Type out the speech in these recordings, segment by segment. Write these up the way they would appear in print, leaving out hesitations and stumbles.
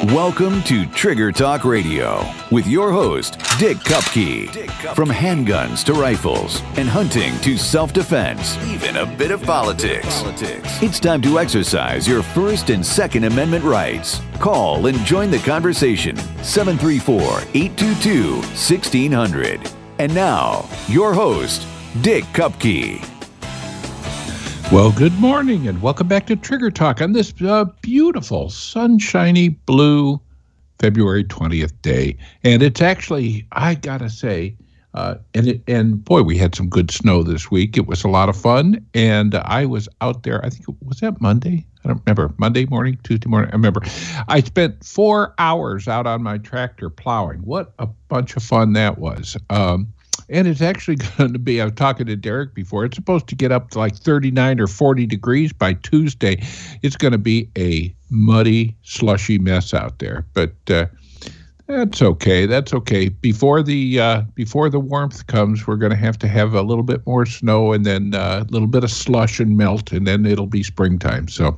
Welcome to Trigger Talk Radio with your host, Dick Kupke. From handguns to rifles and hunting to self-defense, even a bit of politics. It's time to exercise your First and Second Amendment rights. Call and join the conversation. 734-822-1600. And now, your host, Dick Kupke. Well, good morning and welcome back to Trigger Talk on this beautiful, sunshiny, blue February 20th day. And it's actually, I gotta say, and boy, we had some good snow this week. It was a lot of fun. And I was out there, I think, was that Monday? I don't remember. Monday morning, Tuesday morning, I remember. I spent 4 hours out on my tractor plowing. What a bunch of fun that was. And it's actually going to be, I was talking to Derek before, it's supposed to get up to like 39 or 40 degrees by Tuesday. It's going to be a muddy, slushy mess out there. But that's okay. That's okay. Before the warmth comes, we're going to have a little bit more snow and then a little bit of slush and melt, and then it'll be springtime. So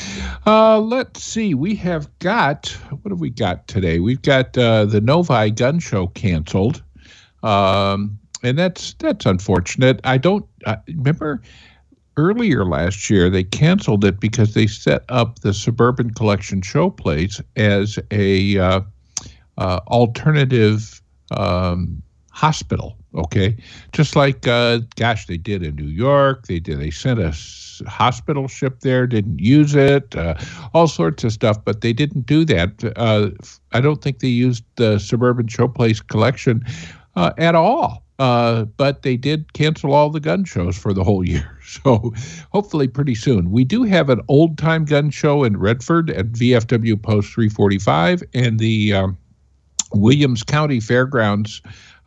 let's see. We have got, what have we got today? We've got the Novi Gun Show canceled. And that's unfortunate. I don't remember earlier last year they canceled it because they set up the Suburban Collection Showplace as a alternative hospital. Okay, just like they did in New York. They sent a hospital ship there, didn't use it, all sorts of stuff, but they didn't do that. I don't think they used the Suburban Showplace collection at all. But they did cancel all the gun shows for the whole year. So hopefully pretty soon. We do have an old-time gun show in Redford at VFW Post 345 and the Williams County Fairgrounds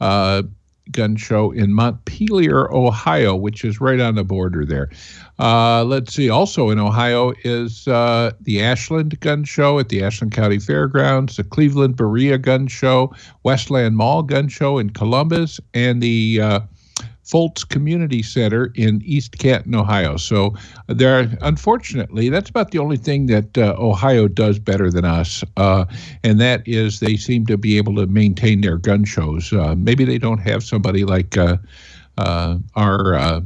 gun show in Montpelier, Ohio, which is right on the border there. Let's see. Also in Ohio is the Ashland Gun Show at the Ashland County Fairgrounds, the Cleveland Berea Gun Show, Westland Mall Gun Show in Columbus, and the Foltz Community Center in East Canton, Ohio. So unfortunately, that's about the only thing that Ohio does better than us, and that is they seem to be able to maintain their gun shows. Maybe they don't have somebody like our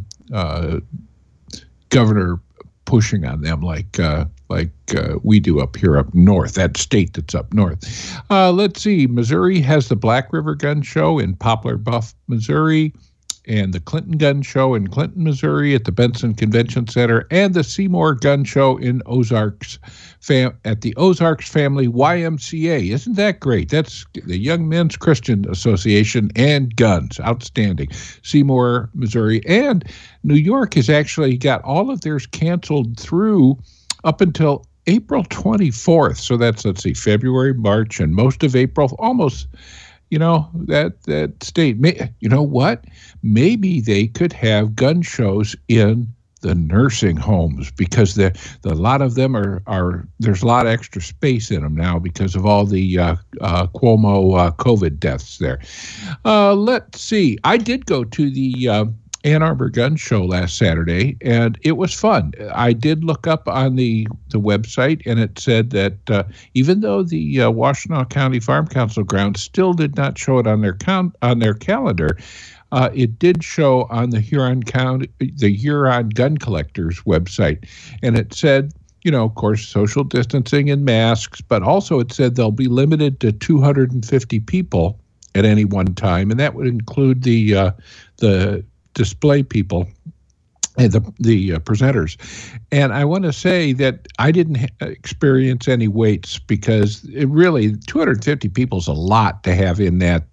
governor pushing on them like we do up here up north, that state that's up north. Let's see. Missouri has the Black River Gun Show in Poplar Bluff, Missouri, and the Clinton Gun Show in Clinton, Missouri at the Benson Convention Center, and the Seymour Gun Show in Ozarks at the Ozarks Family YMCA. Isn't that great? That's the Young Men's Christian Association and guns. Outstanding. Seymour, Missouri. And New York has actually got all of theirs canceled through up until April 24th. So that's, let's see, February, March, and most of April, almost. That state, you know what? Maybe they could have gun shows in the nursing homes because a lot of them are there's a lot of extra space in them now because of all the Cuomo COVID deaths there. Let's see. I did go to the Ann Arbor Gun Show last Saturday, and it was fun. I did look up on the website, and it said that even though the Washtenaw County Farm Council grounds still did not show it on their calendar, it did show on the Huron Gun Collectors website, and it said, of course, social distancing and masks, but also it said they'll be limited to 250 people at any one time, and that would include the display people and the presenters. And I want to say that I didn't experience any waits because it really 250 people is a lot to have in that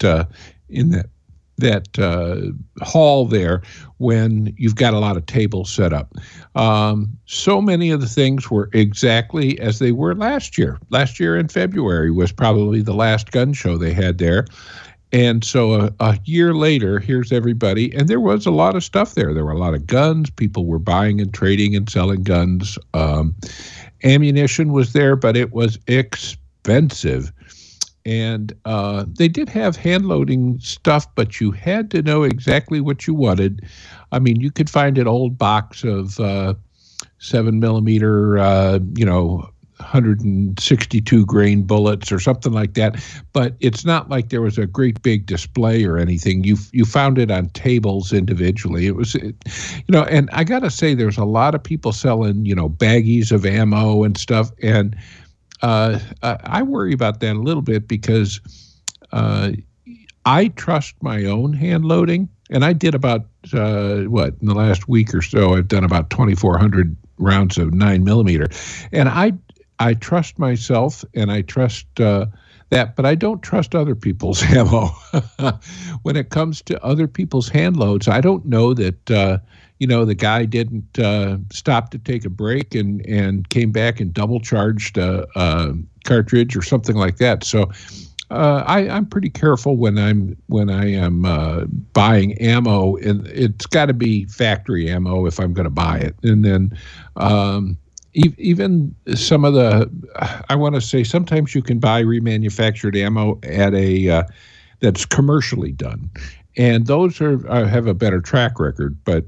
hall there when you've got a lot of tables set up. So many of the things were exactly as they were last year. Last year in February was probably the last gun show they had there. And so a year later, here's everybody. And there was a lot of stuff there. There were a lot of guns. People were buying and trading and selling guns. Ammunition was there, but it was expensive. And they did have hand-loading stuff, but you had to know exactly what you wanted. I mean, you could find an old box of 7mm, 162 grain bullets or something like that. But it's not like there was a great big display or anything. You found it on tables individually. It was, and I got to say, there's a lot of people selling, baggies of ammo and stuff. And I worry about that a little bit because I trust my own hand loading. And I did about, in the last week or so, I've done about 2,400 rounds of 9mm. And I trust myself and I trust that, but I don't trust other people's ammo. When it comes to other people's hand loads, I don't know that, the guy didn't stop to take a break and came back and double charged a cartridge or something like that. So I'm pretty careful when I am buying ammo, and it's got to be factory ammo if I'm going to buy it. And then even some of I want to say sometimes you can buy remanufactured ammo at that's commercially done, and those have a better track record. But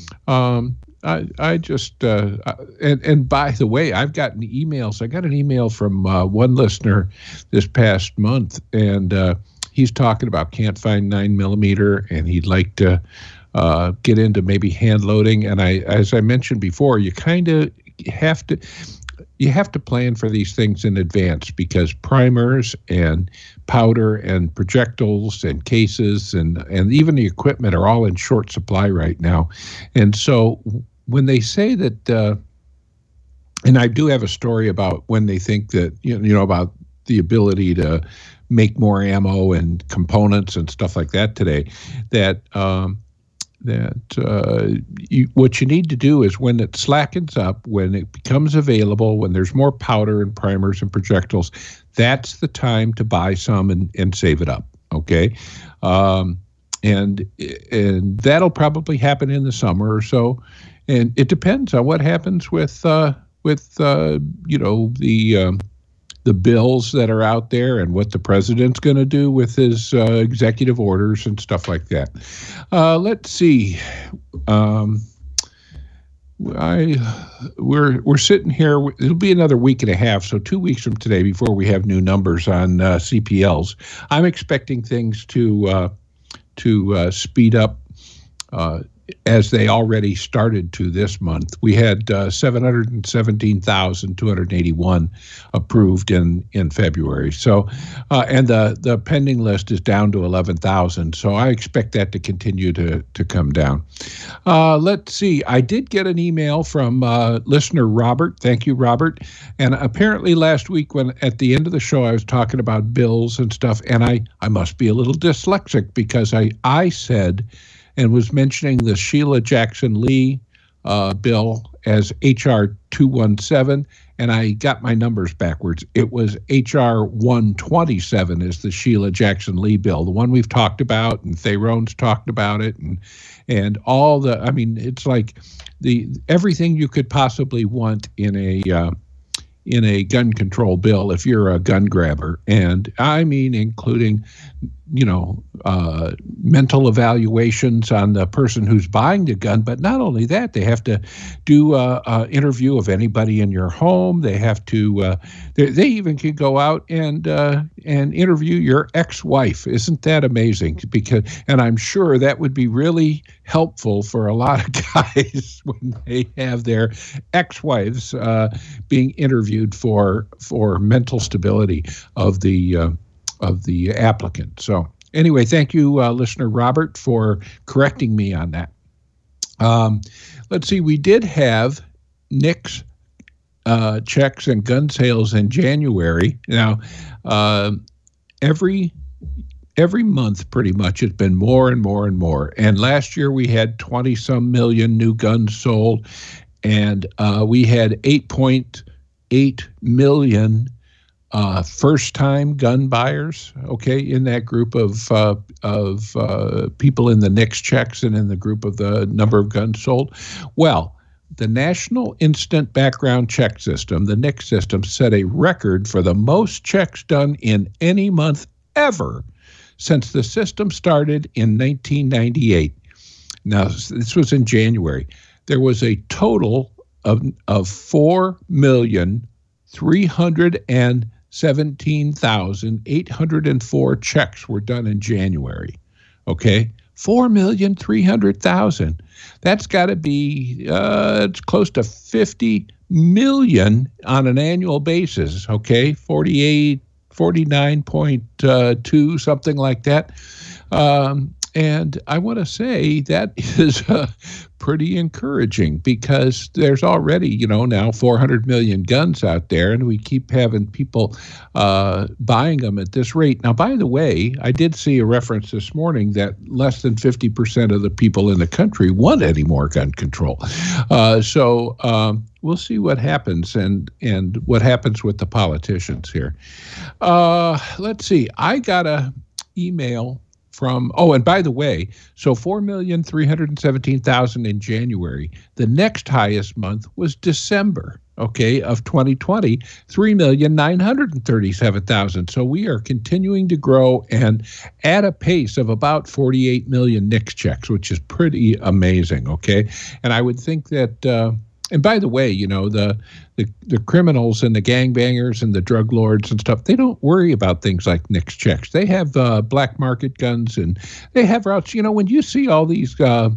I just and by the way, I've gotten emails. I got an email from one listener this past month, and he's talking about can't find 9mm, and he'd like to get into maybe hand loading. And as I mentioned before, you kind of have to plan for these things in advance, because primers and powder and projectiles and cases and even the equipment are all in short supply right now. And so when they say that, and I do have a story about when they think that, about the ability to make more ammo and components and stuff like that today, what you need to do is when it slackens up, when it becomes available, when there's more powder and primers and projectiles, that's the time to buy some and save it up. Okay. And that'll probably happen in the summer or so. And it depends on what happens with the bills that are out there and what the president's going to do with his executive orders and stuff like that. Let's see. We're sitting here. It'll be another week and a half, so 2 weeks from today before we have new numbers on CPLs. I'm expecting things to speed up as they already started to this month. We had 717,281 approved in February. So, and the pending list is down to 11,000. So I expect that to continue to come down. Let's see. I did get an email from listener Robert. Thank you, Robert. And apparently last week, when at the end of the show I was talking about bills and stuff, and I must be a little dyslexic because I said and was mentioning the Sheila Jackson Lee bill as H.R. 217, and I got my numbers backwards. It was H.R. 127 is the Sheila Jackson Lee bill, the one we've talked about, and Theron's talked about it, and all it's like everything you could possibly want in a gun control bill if you're a gun grabber. And I mean, including, mental evaluations on the person who's buying the gun. But not only that, they have to do a interview of anybody in your home. They have to, they even can go out and interview your ex-wife. Isn't that amazing? And I'm sure that would be really helpful for a lot of guys when they have their ex-wives being interviewed for mental stability of the applicant. So anyway, thank you, listener Robert, for correcting me on that. Let's see. We did have NICS checks and gun sales in January. Now, every month, pretty much, it's been more and more and more. And last year we had 20-some million new guns sold, and we had 8.8 million first-time gun buyers. Okay, in that group of people in the NICS checks and in the group of the number of guns sold. Well, the National Instant Background Check System, the NICS system, set a record for the most checks done in any month ever since the system started in 1998. Now, this was in January. There was a total of 4,000,000 317,804 checks were done in January. Okay, 4,300,000. That's got to be it's close to 50 million on an annual basis. Okay, 49.2, something like that. And I want to say that is pretty encouraging, because there's already, now 400 million guns out there, and we keep having people buying them at this rate. Now, by the way, I did see a reference this morning that less than 50% of the people in the country want any more gun control. So we'll see what happens and what happens with the politicians here. Let's see. I got a email from, and by the way, so 4,317,000 in January. The next highest month was December, of 2020, 3,937,000. So we are continuing to grow, and at a pace of about 48 million NICS checks, which is pretty amazing, And I would think that, and by the way, the criminals and the gangbangers and the drug lords and stuff, they don't worry about things like NICS checks. They have black market guns, and they have routes. When you see all these drug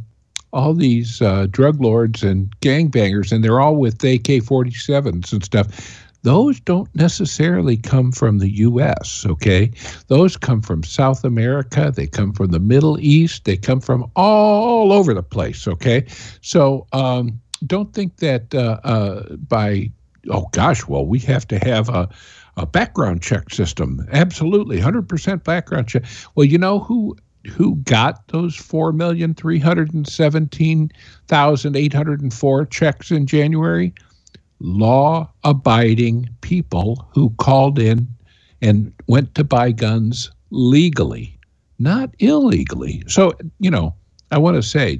lords and gangbangers, and they're all with AK-47s and stuff, those don't necessarily come from the U.S., Those come from South America. They come from the Middle East. They come from all over the place, So, don't think that we have to have a background check system. Absolutely, 100% background check. Well, you know who got those 4,317,804 checks in January? Law-abiding people who called in and went to buy guns legally, not illegally. So, I want to say,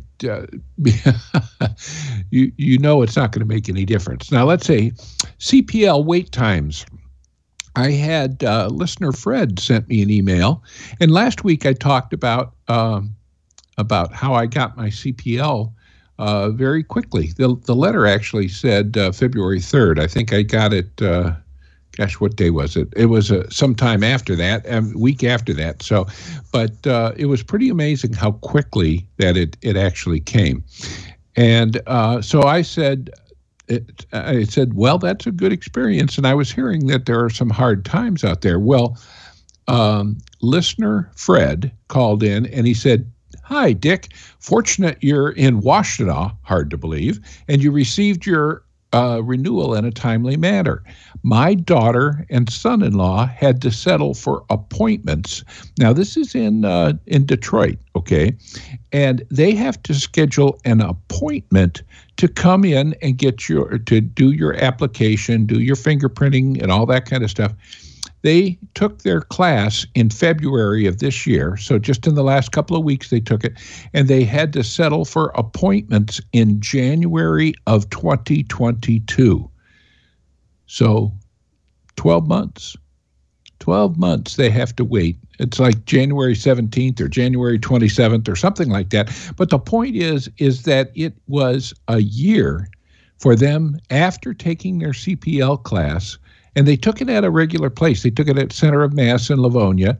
it's not going to make any difference. Now, let's say CPL wait times. I had listener Fred sent me an email, and last week I talked about how I got my CPL very quickly. The letter actually said February 3rd. I think I got it. What day was it? It was sometime after that, a week after that. So, but it was pretty amazing how quickly that it actually came. And so I said, well, that's a good experience. And I was hearing that there are some hard times out there. Well, listener Fred called in and he said, "Hi, Dick. Fortunate you're in Washtenaw, hard to believe, and you received your renewal in a timely manner. My daughter and son-in-law had to settle for appointments." Now, this is in Detroit, and they have to schedule an appointment to come in and to do your application, do your fingerprinting, and all that kind of stuff. They took their class in February of this year, so just in the last couple of weeks they took it, and they had to settle for appointments in January of 2022. So 12 months. 12 months they have to wait. It's like January 17th or January 27th or something like that. But the point is that it was a year for them after taking their CPL class. And they took it at a regular place. They took it at Center Mass in Livonia,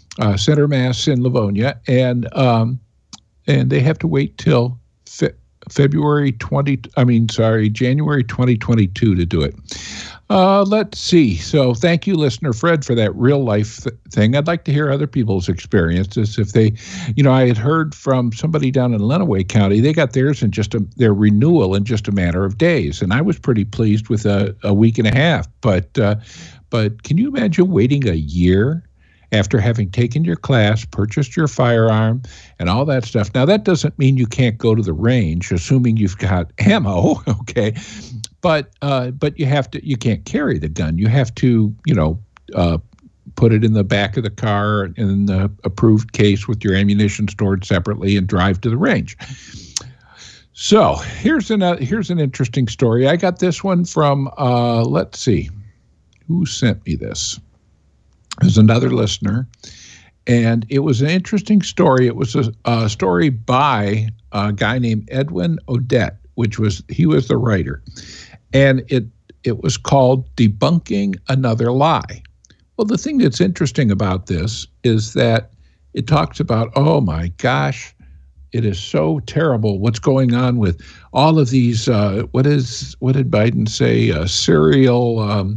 and they have to wait till January 2022 to do it. Let's see. So thank you, listener Fred, for that real life thing. I'd like to hear other people's experiences. If they, I had heard from somebody down in Lenawee County, they got theirs in their renewal in just a matter of days. And I was pretty pleased with a week and a half. But can you imagine waiting a year after having taken your class, purchased your firearm, and all that stuff? Now, that doesn't mean you can't go to the range, assuming you've got ammo, But you can't carry the gun. You have to, put it in the back of the car in the approved case with your ammunition stored separately and drive to the range. So here's an interesting story. I got this one from, let's see, who sent me this? There's another listener, and it was an interesting story. It was a story by a guy named Edwin Odette, he was the writer. And it was called Debunking Another Lie. Well, the thing that's interesting about this is that it talks about, oh my gosh, it is so terrible what's going on with all of these, what did Biden say, serial,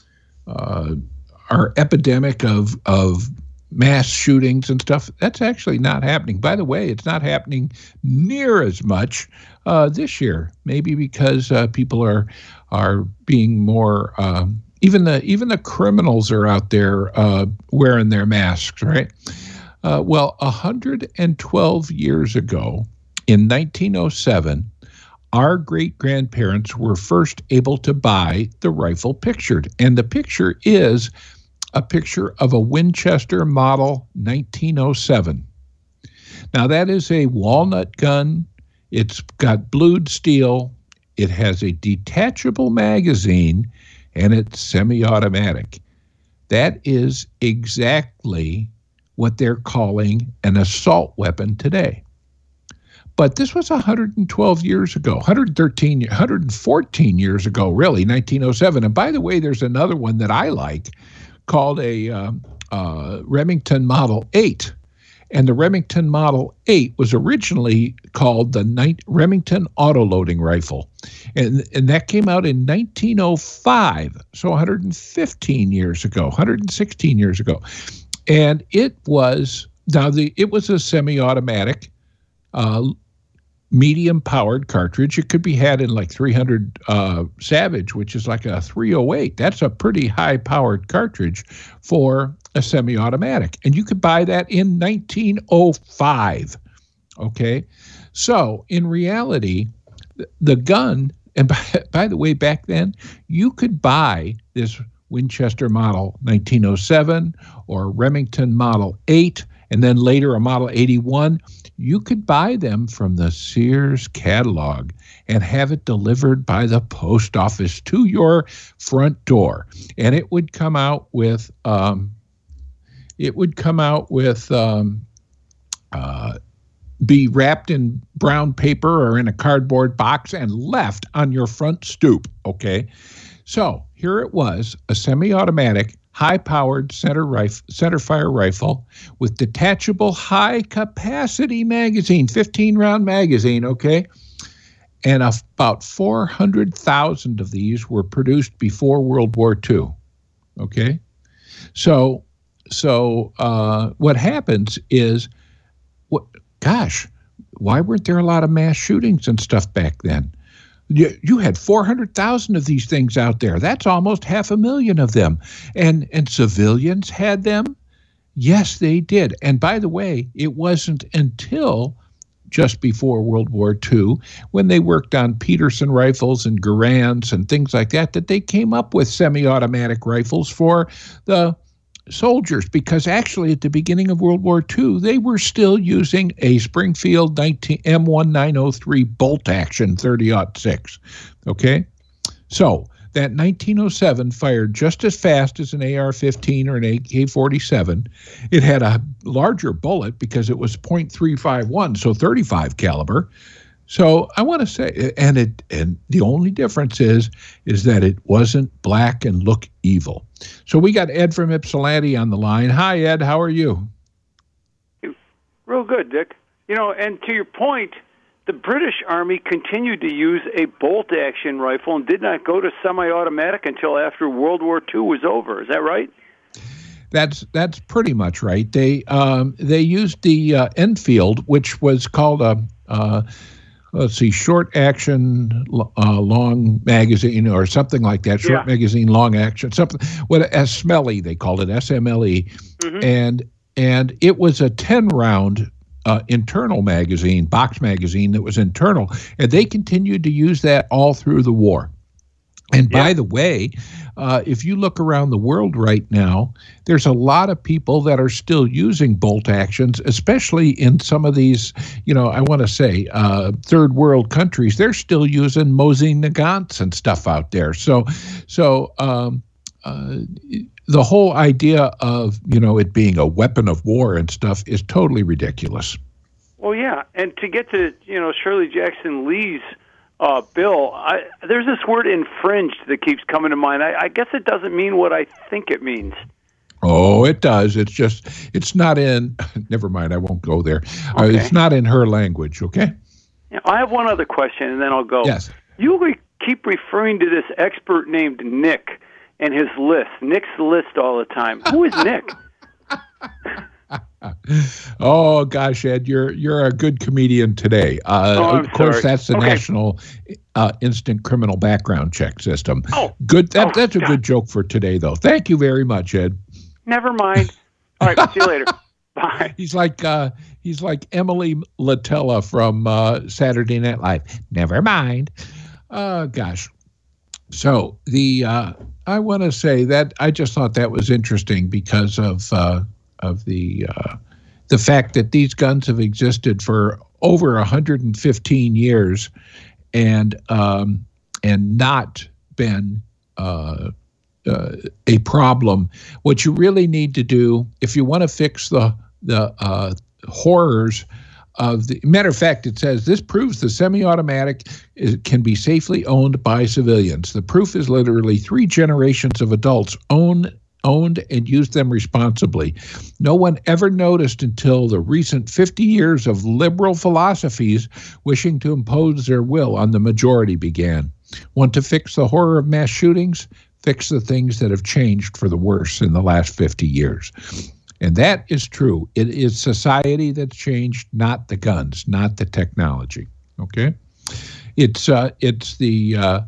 our epidemic of mass shootings and stuff. That's actually not happening. By the way, it's not happening near as much this year, maybe because people are being more, even the criminals are out there wearing their masks, right? Well, 112 years ago, in 1907, our great-grandparents were first able to buy the rifle pictured. And the picture is a picture of a Winchester model 1907. Now, that is a walnut gun. It's got blued steel. It has a detachable magazine, and it's semi-automatic. That is exactly what they're calling an assault weapon today. But this was 112 years ago, 114 years ago, really, 1907. And by the way, there's another one that I like called a Remington Model 8. And the Remington Model 8 was originally called the Remington Autoloading Rifle. And that came out in 1905, so 115 years ago, 116 years ago. And it was a semi-automatic, medium-powered cartridge. It could be had in like 300 Savage, which is like a 308. That's a pretty high-powered cartridge for a semi-automatic. And you could buy that in 1905, okay? So, in reality, the gun, and by the way, back then, you could buy this Winchester Model 1907 or Remington Model 8, and then later a Model 81. You could buy them from the Sears catalog and have it delivered by the post office to your front door. And it would come out with be wrapped in brown paper or in a cardboard box and left on your front stoop, okay? So here it was, a semi-automatic, high-powered center-fire rifle with detachable high-capacity magazine, 15-round magazine, okay? And about 400,000 of these were produced before World War II, okay? So what happens is, why weren't there a lot of mass shootings and stuff back then? You had 400,000 of these things out there. That's almost 500,000 of them. And civilians had them? Yes, they did. And by the way, it wasn't until just before World War II, when they worked on Peterson rifles and Garands and things like that, that they came up with semi-automatic rifles for the soldiers, because actually at the beginning of World War II, they were still using a Springfield M1903 bolt action 30-06. Okay? So that 1907 fired just as fast as an AR-15 or an AK-47. It had a larger bullet because it was .351, so 35 caliber. So I want to say, and the only difference is that it wasn't black and look evil. So we got Ed from Ypsilanti on the line. Hi, Ed. How are you? Real good, Dick. And to your point, the British Army continued to use a bolt-action rifle and did not go to semi-automatic until after World War II was over. Is that right? That's pretty much right. They used the Enfield, which was called a short action, long magazine or something like that. Short magazine, long action, something. As Smelly, they called it, SMLE. Mm-hmm. And it was a 10-round internal magazine, box magazine that was internal. And they continued to use that all through the war. And by the way, if you look around the world right now, there's a lot of people that are still using bolt actions, especially in some of these, I want to say, third world countries. They're still using Mosin Nagants and stuff out there. So the whole idea of, it being a weapon of war and stuff is totally ridiculous. Well, yeah. And to get to, Shirley Jackson Lee's Bill, there's this word infringed that keeps coming to mind. I guess it doesn't mean what I think it means. Oh, it does. It's not in, never mind, I won't go there. Okay. It's not in her language, okay? Yeah, I have one other question, and then I'll go. Yes. You keep referring to this expert named Nick and his list. Nick's list all the time. Who is Nick? Oh gosh, Ed, you're a good comedian today. Of course, sorry. that's the Okay. National Instant Criminal Background Check System. Oh. Good. That's a God. good joke for today, though. Thank you very much, Ed. Never mind. All right, see you later. Bye. He's like Emily Latella from Saturday Night Live. Never mind. Gosh. So I want to say that I just thought that was interesting because of the fact that these guns have existed for over 115 years and not been a problem. What you really need to do, if you want to fix the horrors of the matter of fact, it says this proves the semi-automatic can be safely owned by civilians. The proof is literally 3 generations of adults owned and used them responsibly. No one ever noticed until the recent 50 years of liberal philosophies wishing to impose their will on the majority began. Want to fix the horror of mass shootings? Fix the things that have changed for the worse in the last 50 years. And that is true. It is society that's changed, not the guns, not the technology. Okay? It's the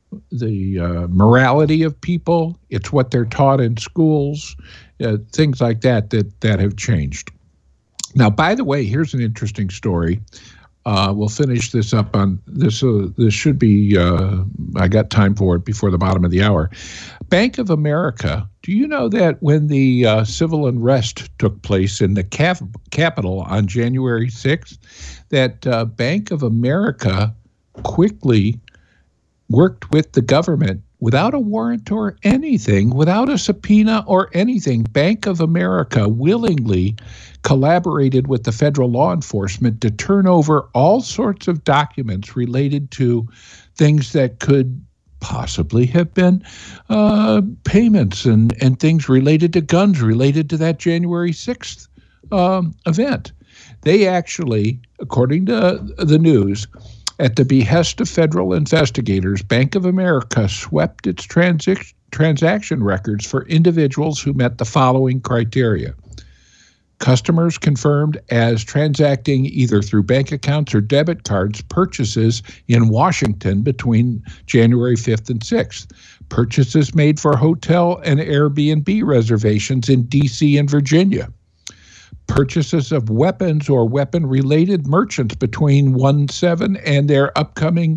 morality of people. It's what they're taught in schools, things like that have changed. Now, by the way, here's an interesting story. We'll finish this up on this. This should be, I got time for it before the bottom of the hour. Bank of America, do you know that when the civil unrest took place in the Capitol on January 6th, that Bank of America quickly worked with the government without a warrant or anything, without a subpoena or anything? Bank of America willingly collaborated with the federal law enforcement to turn over all sorts of documents related to things that could possibly have been payments and things related to guns, related to that January 6th event. They actually, according to the news, at the behest of federal investigators, Bank of America swept its transaction records for individuals who met the following criteria. Customers confirmed as transacting either through bank accounts or debit cards purchases in Washington between January 5th and 6th. Purchases made for hotel and Airbnb reservations in D.C. and Virginia. Purchases of weapons or weapon-related merchants between 1/7 and their upcoming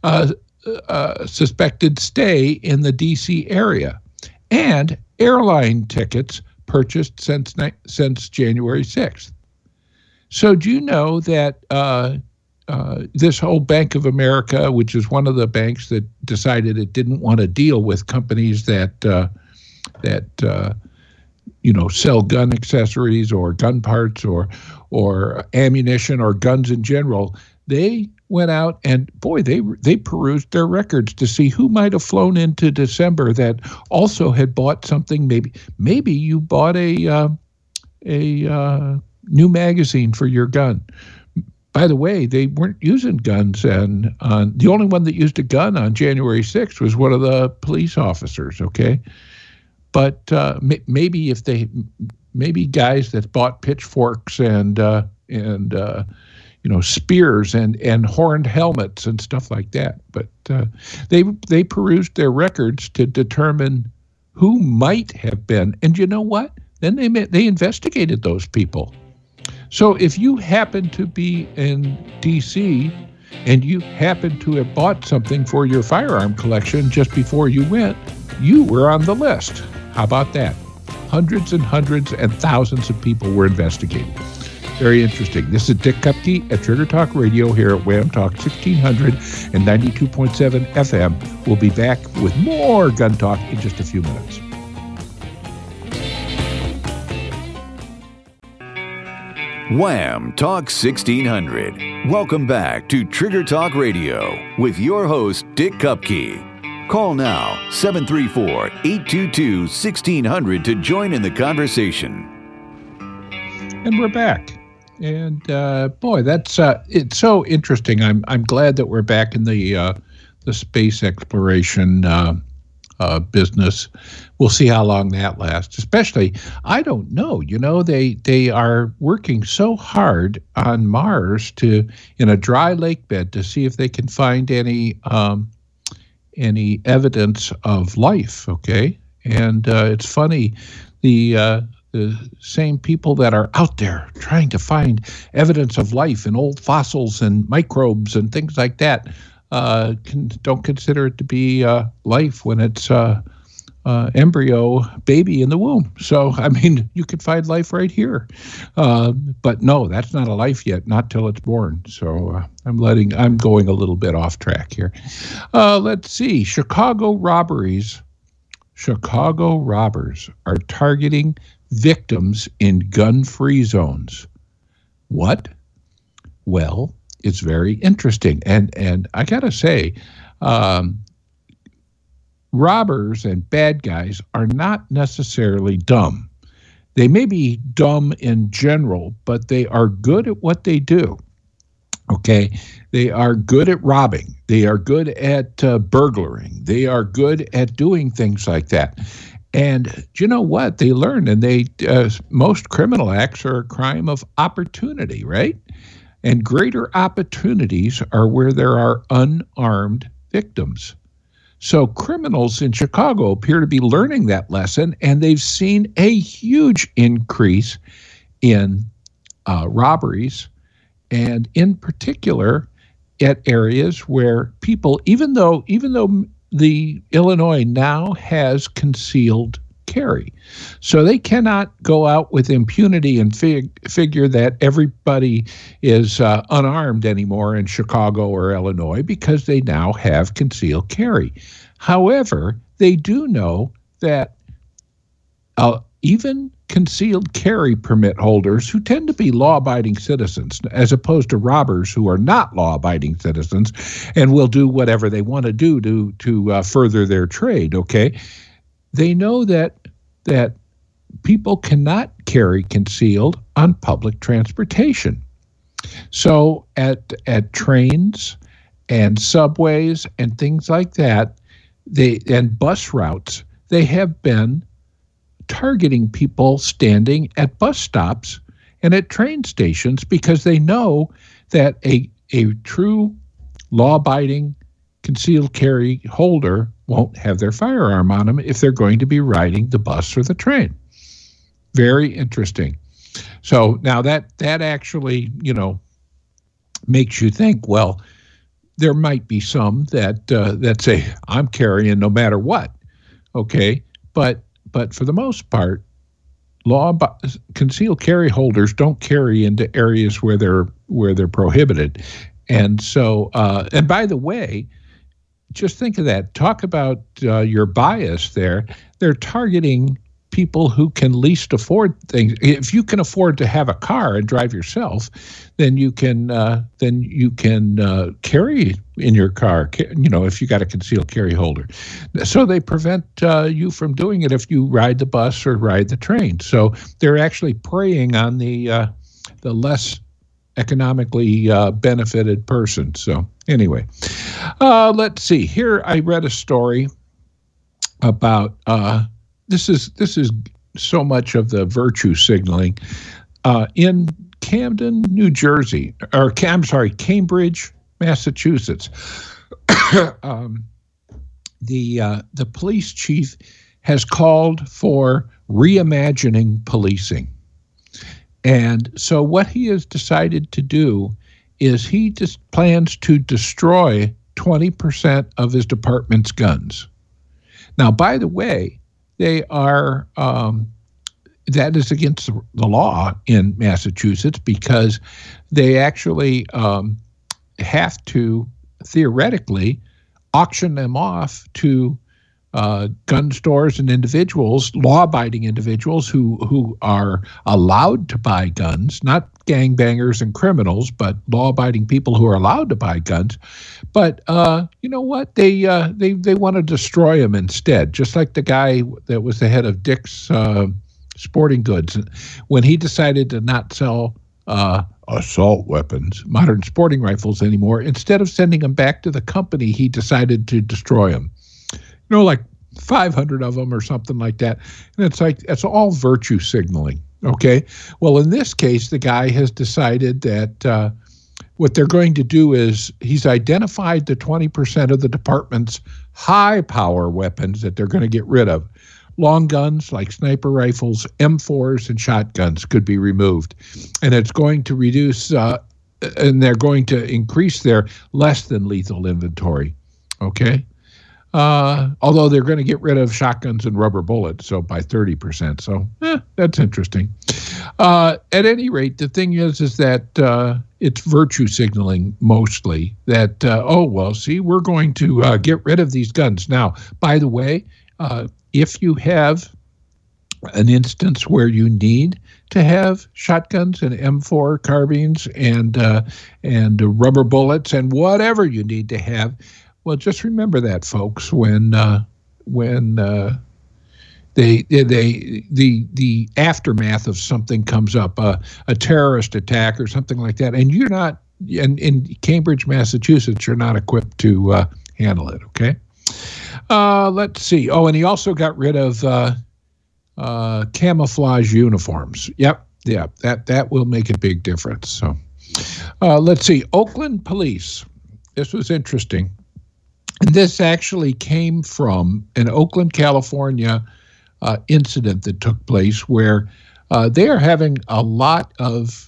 suspected stay in the D.C. area. And airline tickets purchased since January 6th. So do you know that this whole Bank of America, which is one of the banks that decided it didn't want to deal with companies that sell gun accessories or gun parts or ammunition or guns in general, they went out and, boy, they perused their records to see who might have flown into December that also had bought something. Maybe you bought a new magazine for your gun. By the way, they weren't using guns, and the only one that used a gun on January 6th was one of the police officers, okay? But maybe guys that bought pitchforks and spears and horned helmets and stuff like that. But they perused their records to determine who might have been. And you know what? Then they investigated those people. So if you happen to be in D.C. and you happen to have bought something for your firearm collection just before you went, you were on the list. How about that? Hundreds and hundreds and thousands of people were investigated. Very interesting. This is Dick Kupke at Trigger Talk Radio here at Wham Talk 1600 and 92.7 FM. We'll be back with more gun talk in just a few minutes. Wham! Talk 1600. Welcome back to Trigger Talk Radio with your host, Dick Kupke. Call now, 734-822-1600 to join in the conversation. And we're back. And boy, that's it's so interesting. I'm glad that we're back in the space exploration business. We'll see how long that lasts. Especially, I don't know. You know, they are working so hard on Mars in a dry lake bed to see if they can find any evidence of life. Okay, and it's funny, the same people that are out there trying to find evidence of life in old fossils and microbes and things like that don't consider it to be life when it's embryo baby in the womb. So, I mean, you could find life right here. But no, that's not a life yet, not till it's born. So I'm going a little bit off track here. Let's see. Chicago robbers are targeting victims in gun-free zones. What? Well, it's very interesting. And I got to say, robbers and bad guys are not necessarily dumb. They may be dumb in general, but they are good at what they do. Okay? They are good at robbing. They are good at burglaring. They are good at doing things like that. And you know what? They learn, and most criminal acts are a crime of opportunity, right? And greater opportunities are where there are unarmed victims. So criminals in Chicago appear to be learning that lesson, and they've seen a huge increase in robberies, and in particular at areas where people, even though the Illinois now has concealed carry, so they cannot go out with impunity and figure that everybody is unarmed anymore in Chicago or Illinois, because they now have concealed carry. However, they do know that even concealed carry permit holders, who tend to be law-abiding citizens, as opposed to robbers who are not law-abiding citizens and will do whatever they want to do to further their trade, okay? They know that people cannot carry concealed on public transportation. So at trains and subways and things like that, and bus routes, they have been targeting people standing at bus stops and at train stations, because they know that a true law-abiding concealed carry holder won't have their firearm on them if they're going to be riding the bus or the train. Very interesting. So now that actually, makes you think, well, there might be some that say, I'm carrying no matter what. Okay. But for the most part, concealed carry holders don't carry into areas where they're prohibited. And so, and by the way, just think of that. Talk about your bias there. They're targeting people who can least afford things. If you can afford to have a car and drive yourself, then you can carry in your car, if you got a concealed carry holder. So they prevent you from doing it if you ride the bus or ride the train. So they're actually preying on the less economically benefited person. So anyway, let's see. Here I read a story about this is so much of the virtue signaling in Camden, New Jersey, or Cambridge, Massachusetts. The police chief has called for reimagining policing. And so what he has decided to do is he just plans to destroy 20% of his department's guns. Now, by the way, they are that is against the law in Massachusetts, because they actually have to theoretically auction them off to gun stores and individuals, law-abiding individuals who are allowed to buy guns, not gangbangers and criminals, but law-abiding people who are allowed to buy guns. But you know what? They want to destroy them instead, just like the guy that was the head of Dick's Sporting Goods. When he decided to not sell assault weapons, modern sporting rifles anymore, instead of sending them back to the company, he decided to destroy them. Like 500 of them or something like that. And it's all virtue signaling. Okay. Well, in this case, the guy has decided that what they're going to do is he's identified the 20% of the department's high power weapons that they're going to get rid of. Long guns like sniper rifles, M4s, and shotguns could be removed. And it's going to reduce, and they're going to increase their less than lethal inventory. Okay. Although they're going to get rid of shotguns and rubber bullets, so by 30%. So that's interesting. At any rate, the thing is that it's virtue signaling mostly that, we're going to get rid of these guns. Now, by the way, if you have an instance where you need to have shotguns and M4 carbines and rubber bullets and whatever you need to have, well, just remember that, folks, when the aftermath of something comes up, a terrorist attack or something like that, and you're not in Cambridge, Massachusetts, you're not equipped to handle it. Okay. Let's see. Oh, and he also got rid of camouflage uniforms. Yep. Yeah. That will make a big difference. So let's see. Oakland police. This was interesting. And this actually came from an Oakland, California incident that took place where they are having a lot of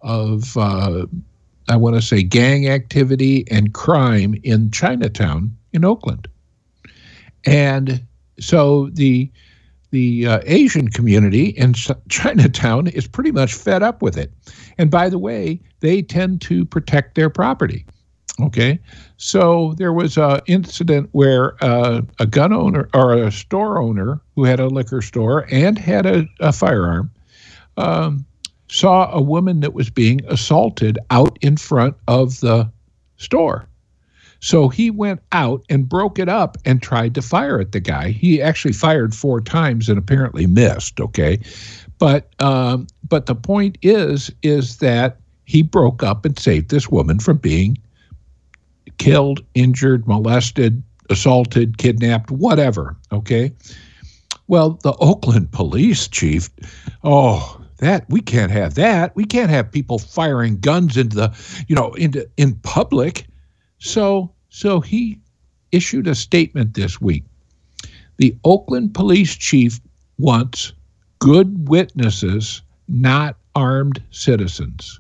I want to say, gang activity and crime in Chinatown in Oakland. And so the Asian community in Chinatown is pretty much fed up with it. And by the way, they tend to protect their property. Okay, so there was an incident where a gun owner or a store owner who had a liquor store and had a firearm saw a woman that was being assaulted out in front of the store. So he went out and broke it up and tried to fire at the guy. He actually fired 4 times and apparently missed. Okay, but the point is that he broke up and saved this woman from being killed, injured, molested, assaulted, kidnapped, whatever, okay? Well, the Oakland police chief, we can't have that. We can't have people firing guns in public. So he issued a statement this week. The Oakland police chief wants good witnesses, not armed citizens.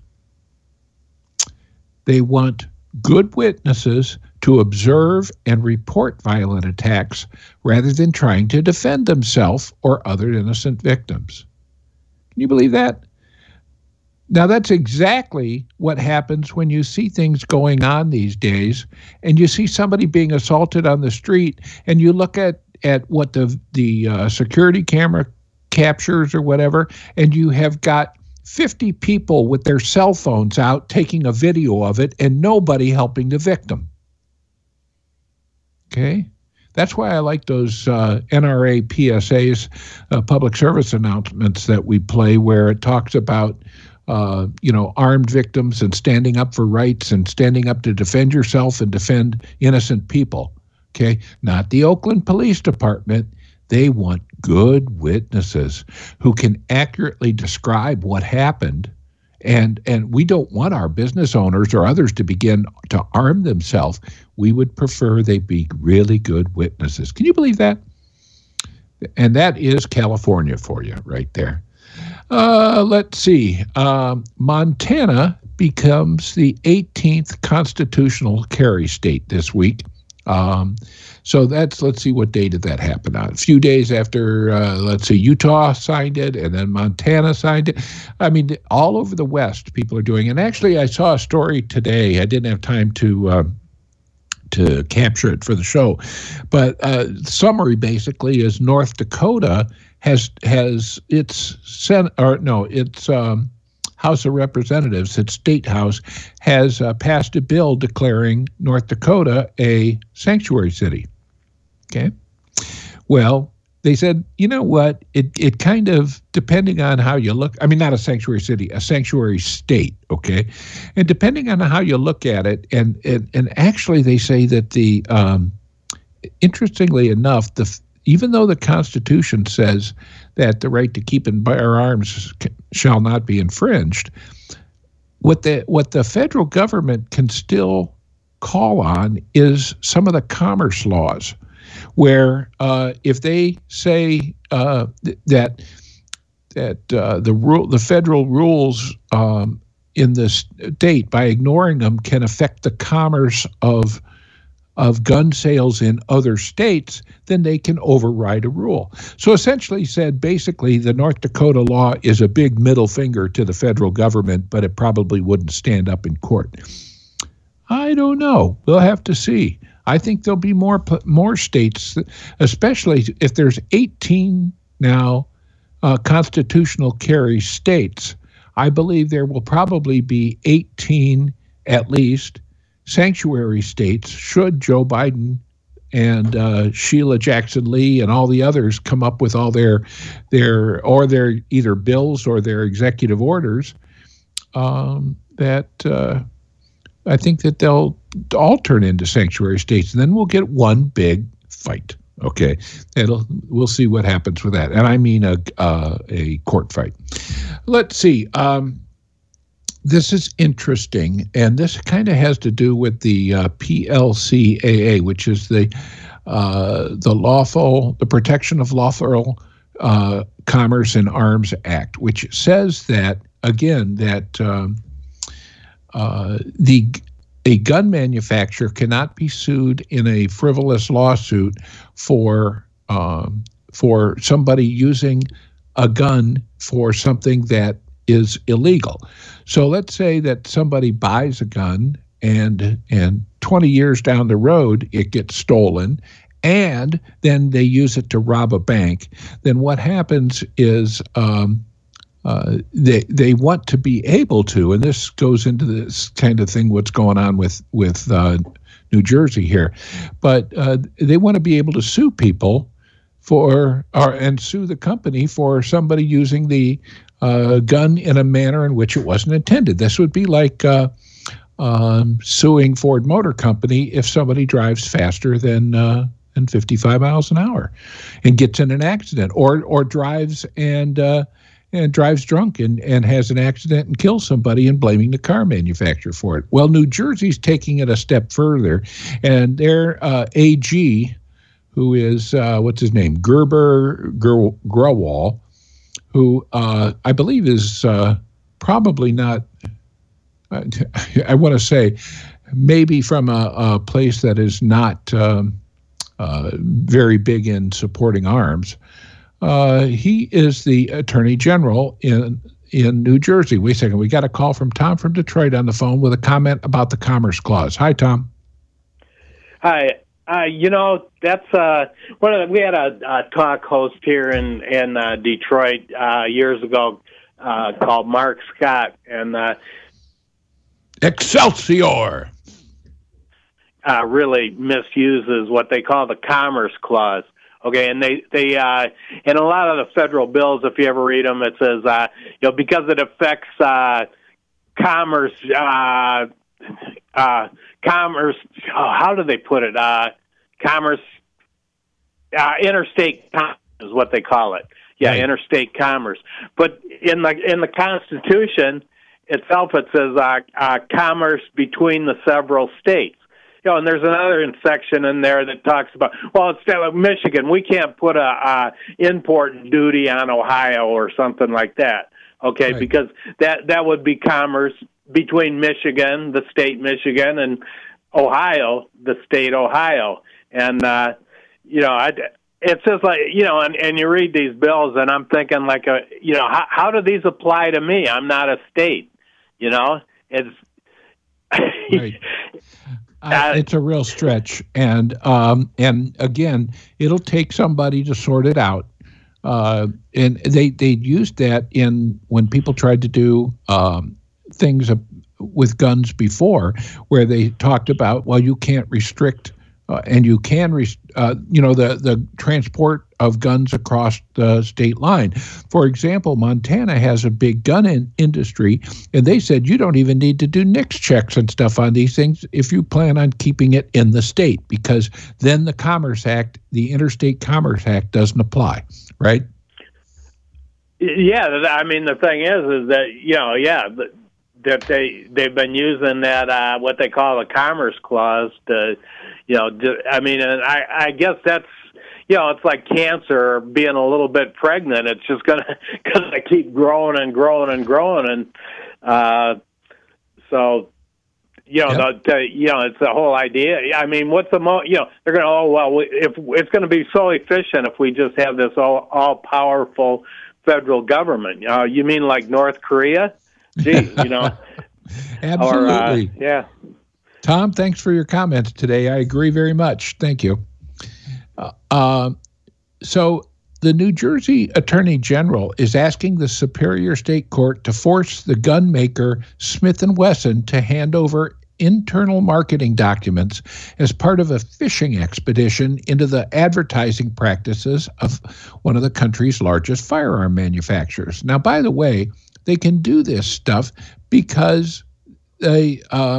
They want good witnesses to observe and report violent attacks rather than trying to defend themselves or other innocent victims. Can you believe that? Now, that's exactly what happens when you see things going on these days and you see somebody being assaulted on the street and you look at what the security camera captures or whatever, and you have got 50 people with their cell phones out taking a video of it and nobody helping the victim. Okay? That's why I like those NRA PSAs, public service announcements that we play where it talks about, armed victims and standing up for rights and standing up to defend yourself and defend innocent people. Okay? Not the Oakland Police Department. They want good witnesses who can accurately describe what happened. And we don't want our business owners or others to begin to arm themselves. We would prefer they be really good witnesses. Can you believe that? And that is California for you right there. Let's see. Montana becomes the 18th constitutional carry state this week. So let's see, what day did that happen on? A few days after, Utah signed it, and then Montana signed it. I mean, all over the West, people are doing it. And actually, I saw a story today. I didn't have time to to capture it for the show. But summary basically is North Dakota has its House of Representatives, its state house, has passed a bill declaring North Dakota a sanctuary city. Okay. Well, they said, you know what? It kind of, depending on how you look, I mean, not a sanctuary city, a sanctuary state, okay? And depending on how you look at it, and actually they say that interestingly enough, even though the Constitution says that the right to keep and bear arms shall not be infringed, what the federal government can still call on is some of the commerce laws, where if they say that the federal rules in the state, by ignoring them, can affect the commerce of gun sales in other states, then they can override a rule. So essentially he said, basically, the North Dakota law is a big middle finger to the federal government, but it probably wouldn't stand up in court. I don't know. We'll have to see. I think there'll be more states, especially if there's 18 now constitutional carry states. I believe there will probably be 18 at least sanctuary states should Joe Biden and Sheila Jackson Lee and all the others come up with all their either bills or their executive orders, that I think that they'll all turn into sanctuary states, and then we'll get one big fight. Okay, we'll see what happens with that, and I mean a court fight. Let's see. This is interesting, and this kind of has to do with the PLCAA, which is the Protection of Lawful Commerce in Arms Act, which says that again that a gun manufacturer cannot be sued in a frivolous lawsuit for somebody using a gun for something that is illegal. So let's say that somebody buys a gun and 20 years down the road it gets stolen, and then they use it to rob a bank. Then what happens is they want to be able to, and this goes into this kind of thing what's going on with New Jersey here, but they want to be able to sue people and sue the company for somebody using the gun in a manner in which it wasn't intended. This would be like suing Ford Motor Company if somebody drives faster than 55 miles an hour and gets in an accident, or drives and drives drunk and has an accident and kills somebody and blaming the car manufacturer for it. Well, New Jersey's taking it a step further, and their AG, who is, what's his name, Gerber Grewal, who I believe is probably not, I want to say, maybe from a place that is not very big in supporting arms. He is the Attorney General in New Jersey. Wait a second. We got a call from Tom from Detroit on the phone with a comment about the Commerce Clause. Hi, Tom. Hi. That's we had a talk host here in Detroit years ago called Mark Scott, and Excelsior really misuses what they call the Commerce Clause. Okay, and they in a lot of the federal bills, if you ever read them, it says because it affects commerce. Commerce. How do they put it? Commerce. Interstate commerce is what they call it. Yeah, right. Interstate commerce. But in the Constitution itself, it says commerce between the several states. And there's another section in there that talks about, instead of Michigan, we can't put a import duty on Ohio or something like that, okay? Right. Because that would be commerce between Michigan, the state Michigan, and Ohio, the state Ohio. And, it's just like, and you read these bills, and I'm thinking like, how do these apply to me? I'm not a state, It's... Right. It's a real stretch, and again, it'll take somebody to sort it out. And they used that in when people tried to do things with guns before, where they talked about, well, you can't restrict, and you can, the transport of guns across the state line. For example, Montana has a big gun industry, and they said you don't even need to do NICS checks and stuff on these things if you plan on keeping it in the state, because then the Commerce Act, the Interstate Commerce Act, doesn't apply, right? Yeah, I mean, the thing is that, that they've been using that, what they call the Commerce Clause to, and I guess that's, it's like cancer being a little bit pregnant. It's just going to keep growing and growing and growing. And so, it's the whole idea. I mean, what's the they're going to, if it's going to be so efficient if we just have this all-powerful federal government. You mean like North Korea? Gee, Absolutely. Yeah. Tom, thanks for your comments today. I agree very much. Thank you. So the New Jersey Attorney General is asking the Superior State Court to force the gun maker Smith & Wesson to hand over internal marketing documents as part of a fishing expedition into the advertising practices of one of the country's largest firearm manufacturers. Now, by the way, they can do this stuff because they're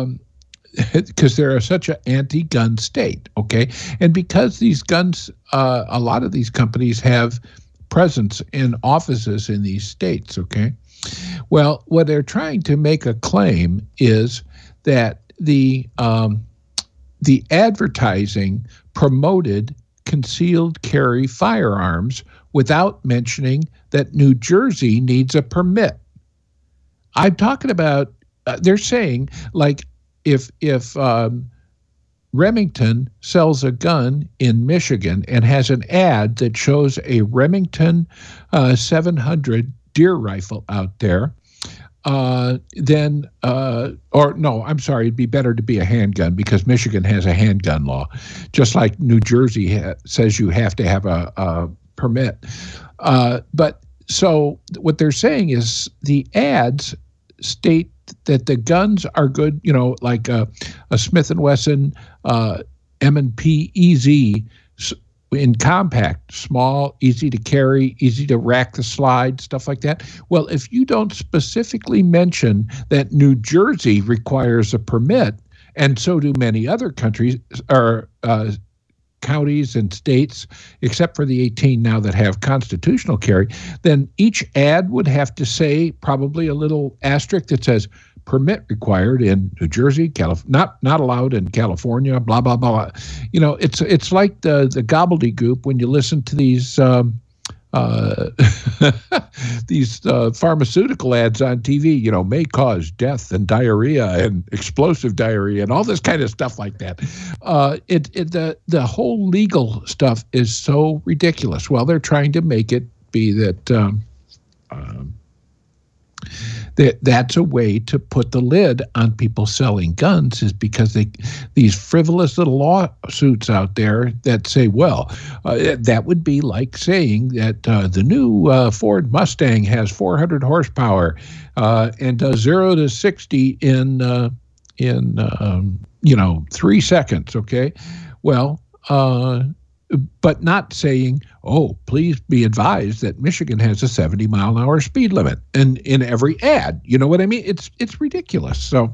such an anti-gun state, okay? And because these guns, a lot of these companies have presence in offices in these states, okay? Well, what they're trying to make a claim is that the advertising promoted concealed carry firearms without mentioning that New Jersey needs a permit. I'm talking about, they're saying, like, if Remington sells a gun in Michigan and has an ad that shows a Remington 700 deer rifle out there, it'd be better to be a handgun, because Michigan has a handgun law, just like New Jersey says you have to have a permit. But so what they're saying is the ads state that the guns are good, like a Smith & Wesson M&P EZ in compact, small, easy to carry, easy to rack the slide, stuff like that. Well, if you don't specifically mention that New Jersey requires a permit, and so do many other countries or counties and states, except for the 18 now that have constitutional carry, then each ad would have to say probably a little asterisk that says permit required in New Jersey, not allowed in California, blah, blah, blah. It's like the gobbledygook when you listen to these these pharmaceutical ads on TV, may cause death and diarrhea and explosive diarrhea and all this kind of stuff like that. The whole legal stuff is so ridiculous. Well, they're trying to make it be that that's a way to put the lid on people selling guns, is because these frivolous little lawsuits out there that say, well, that would be like saying that the new Ford Mustang has 400 horsepower and does 0 to 60 in 3 seconds. Okay, well. But not saying, oh, please be advised that Michigan has a 70-mile-an-hour speed limit in every ad. You know what I mean? It's ridiculous. So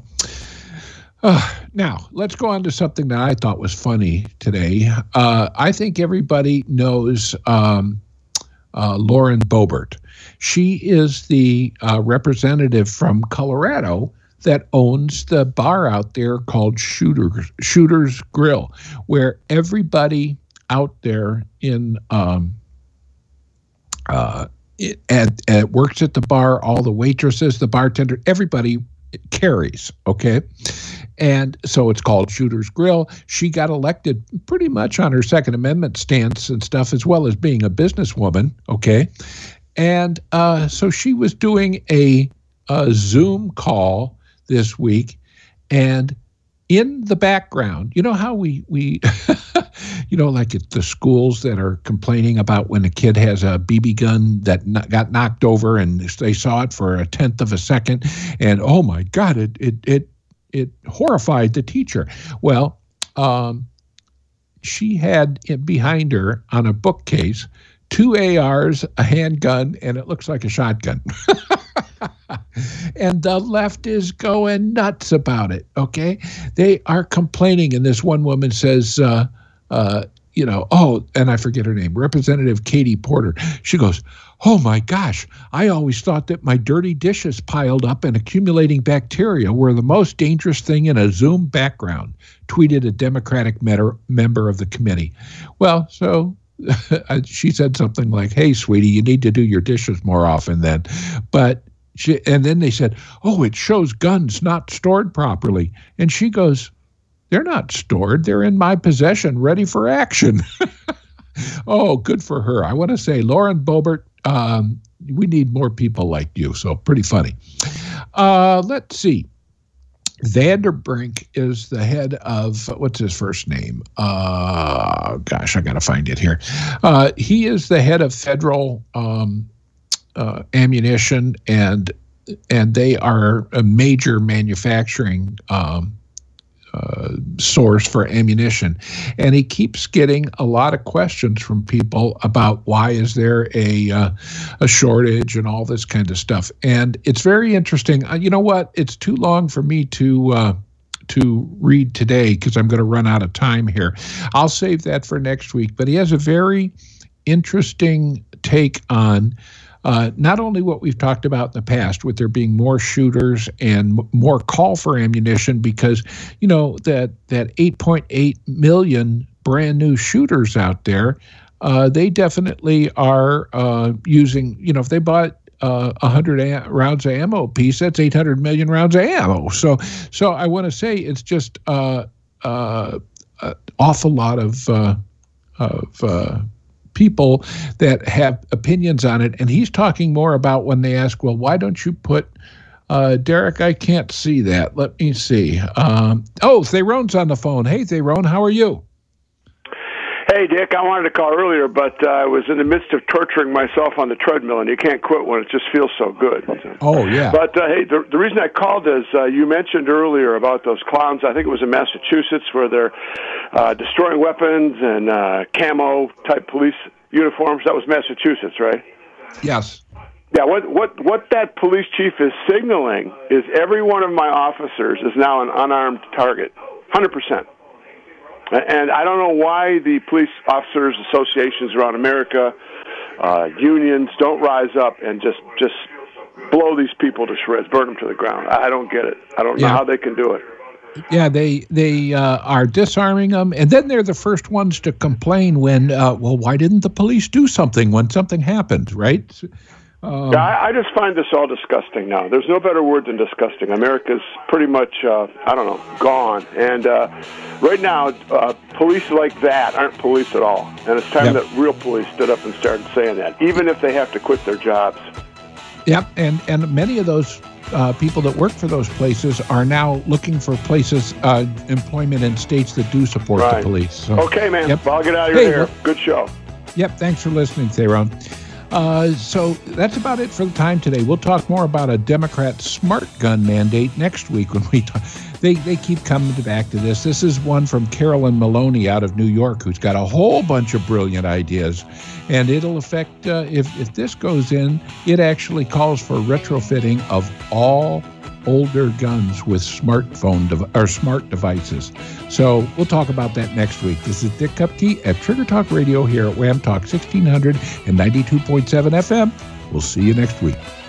now let's go on to something that I thought was funny today. I think everybody knows Lauren Boebert. She is the representative from Colorado that owns the bar out there called Shooter's Grill, where everybody out there in works at the bar, all the waitresses, the bartender, everybody carries, okay? And so it's called Shooter's Grill. She got elected pretty much on her Second Amendment stance and stuff, as well as being a businesswoman, okay? And so she was doing a Zoom call this week, and in the background, you know how we like at the schools that are complaining about when a kid has a BB gun that got knocked over and they saw it for 1/10 of a second, and oh my God, it horrified the teacher. Well, she had behind her on a bookcase 2 ARs, a handgun, and it looks like a shotgun. And the left is going nuts about it, okay? They are complaining, and this one woman says, and I forget her name, Representative Katie Porter. She goes, oh my gosh, I always thought that my dirty dishes piled up and accumulating bacteria were the most dangerous thing in a Zoom background, tweeted a Democratic member of the committee. Well, so she said something like, hey, sweetie, you need to do your dishes more often then. But and then they said, oh, it shows guns not stored properly. And she goes, they're not stored. They're in my possession, ready for action. Oh, good for her. I want to say, Lauren Boebert, we need more people like you. So pretty funny. Let's see. Vanderbrink is the head of, what's his first name? Gosh, I got to find it here. He is the head of federal ammunition, and they are a major manufacturing source for ammunition. And he keeps getting a lot of questions from people about why is there a shortage and all this kind of stuff. And it's very interesting. You know what? It's too long for me to read today because I'm going to run out of time here. I'll save that for next week. But he has a very interesting take on not only what we've talked about in the past, with there being more shooters and more call for ammunition, because, that 8.8 million brand new shooters out there, they definitely are using, if they bought 100 rounds of ammo apiece, that's 800 million rounds of ammo. So I want to say it's just an awful lot of people that have opinions on it. And he's talking more about when they ask, well, why don't you put, Derek, I can't see that. Let me see. Theron's on the phone. Hey, Theron, how are you? Hey, Dick, I wanted to call earlier, but I was in the midst of torturing myself on the treadmill, and you can't quit when it just feels so good. Oh, yeah. But, hey, the reason I called is you mentioned earlier about those clowns. I think it was in Massachusetts where they're destroying weapons and camo-type police uniforms. That was Massachusetts, right? Yes. Yeah, what that police chief is signaling is every one of my officers is now an unarmed target, 100%. And I don't know why the police officers associations around America, unions, don't rise up and just blow these people to shreds, burn them to the ground. I don't get it. I don't know how they can do it. Yeah, they are disarming them, and then they're the first ones to complain when, why didn't the police do something when something happened, right? I just find this all disgusting now. There's no better word than disgusting. America's pretty much, gone. And right now, police like that aren't police at all. And it's time that real police stood up and started saying that, even if they have to quit their jobs. Yep, and many of those people that work for those places are now looking for places, employment in states that do support the police. So, okay, man. Well, I'll get out of your hair. Good show. Yep, thanks for listening, Theron. So that's about it for the time today. We'll talk more about a Democrat smart gun mandate next week when we talk. They keep coming back to this. This is one from Carolyn Maloney out of New York, who's got a whole bunch of brilliant ideas. And it'll affect, if this goes in, it actually calls for retrofitting of all older guns with smart devices. So we'll talk about that next week. This is Dick Kupke at Trigger Talk Radio here at Wham Talk 1600 and 92.7 FM. We'll see you next week.